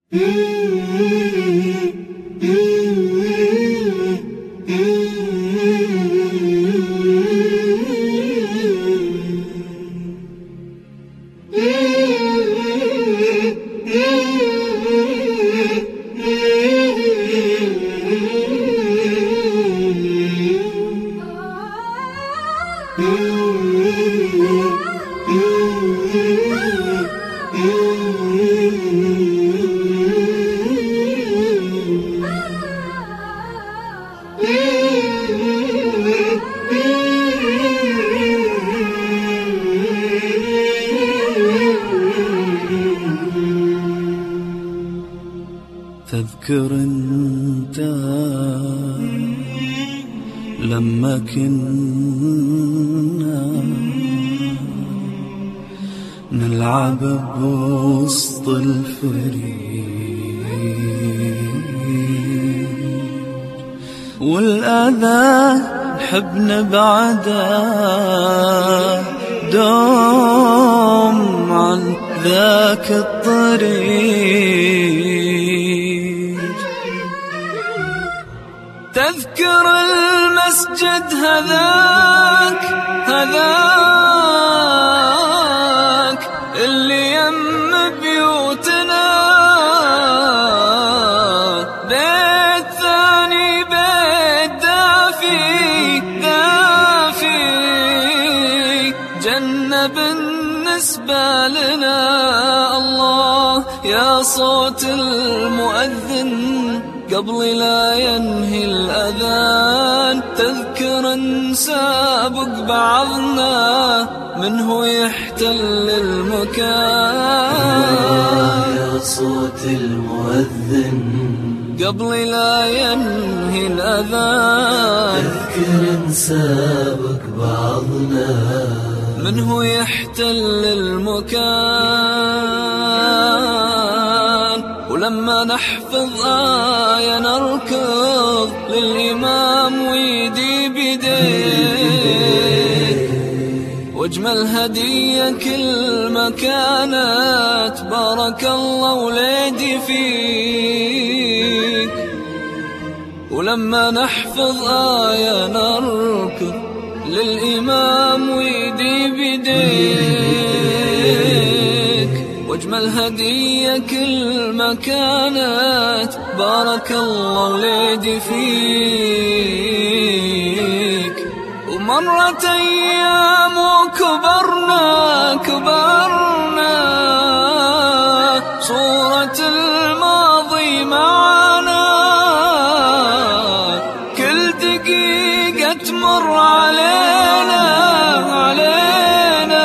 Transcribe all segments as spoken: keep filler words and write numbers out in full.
تذكر انت لما كنا نلعب بوسط الفريق والأذى نحب نبعده دوم عن ذاك الطريق. تذكر المسجد هذاك هذاك اللي يم بيوتنا، بيت ثاني بيت دافي دافي، جنة بالنسبة لنا. الله يا صوت المؤذن قبل لا ينهي الأذان، تذكر نسابق بعضنا منه يحتل المكان. يا صوت المؤذن قبل لا ينهي الأذان، تذكر نسابق بعضنا منه يحتل المكان. ولما نحفظ آية نركض للإمام ويدي بيديك، واجمل هدية كل ما كانت بارك الله وليدي فيك. ولما نحفظ آية نركض للإمام ويدي بيديك، واجمل هدية كل ما كانت بارك الله وليدي فيك. ومرت أيام وكبرنا كبرنا، صورة الماضي معنا، كل دقيقة تمر علينا علينا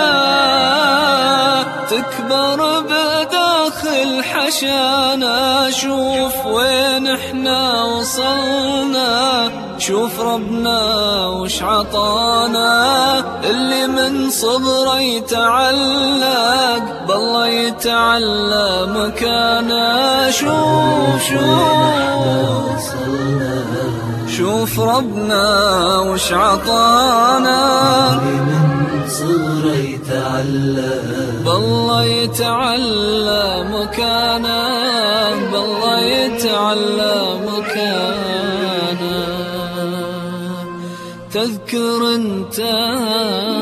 تكبر بداخل حشانا. شوف وين احنا وصلنا، شوف ربنا وش عطانا. اللي من صغره يتعلق بالله يتعلى مكانا. شوف شوف شوف ربنا وش عطانا. اللي من صغره يتعلق بالله يتعلى مكانا، بالله يتعلى مكانا. تذكر انت